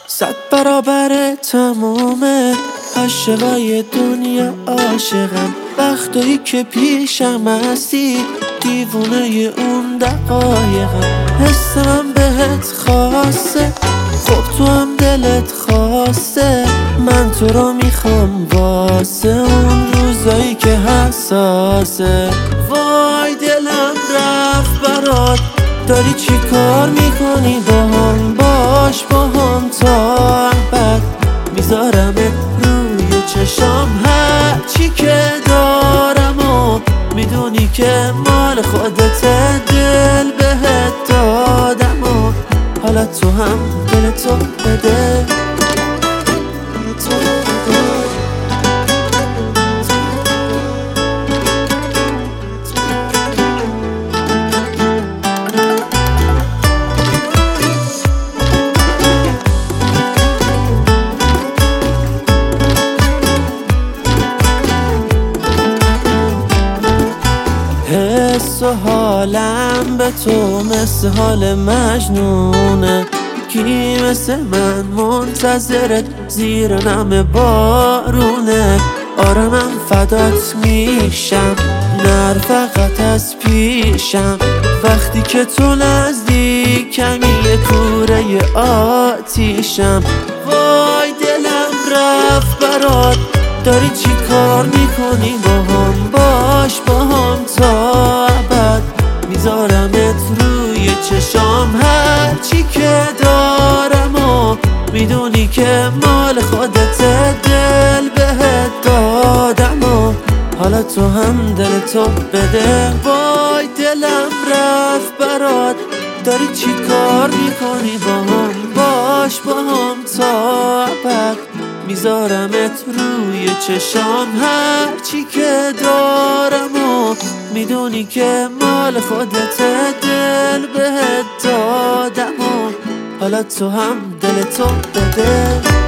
صد برابر تموم عاشقای دنیا عاشقم. وقتایی که پیشم هستی دیوونه اون دقایقم. حس من بهت خاصه، خب تو هم دلت خواسته. من تو رو میخوام واسه اون روزایی که حساسه. وای دلم رفت برات، داری چی کار میکنی باهم؟ باش باهم تا ابد، میذارمت روی چشام. هر چی که دارم و میدونی که مال خودت، دل بهت دادم و حالا تو هم دل تو بده. حس و حالم به تو مثل حال مجنونه. کی مثل من منتظرت زیر نم بارونه؟ آره من فدات میشم، نر فقط از پیشم. وقتی که تو نزدیکمی یه کوره آتیشم. وای دلم رفت برات، داری چی کار میکنی باهم؟ باش باهم تا ابد، میذارمت روی چشام. هر چی که دارم و میدونی که مال خودت، دل بهت دادم و حالا تو هم دل تو بده. وای دلم رفت برات، داری چی کار میکنی باهم؟ باش باهم تا ابد، میذارمت روی چشام. هر چی که دارم و میدونی که مال خودت، دل بهت دادم و حالا تو هم دل تو بده.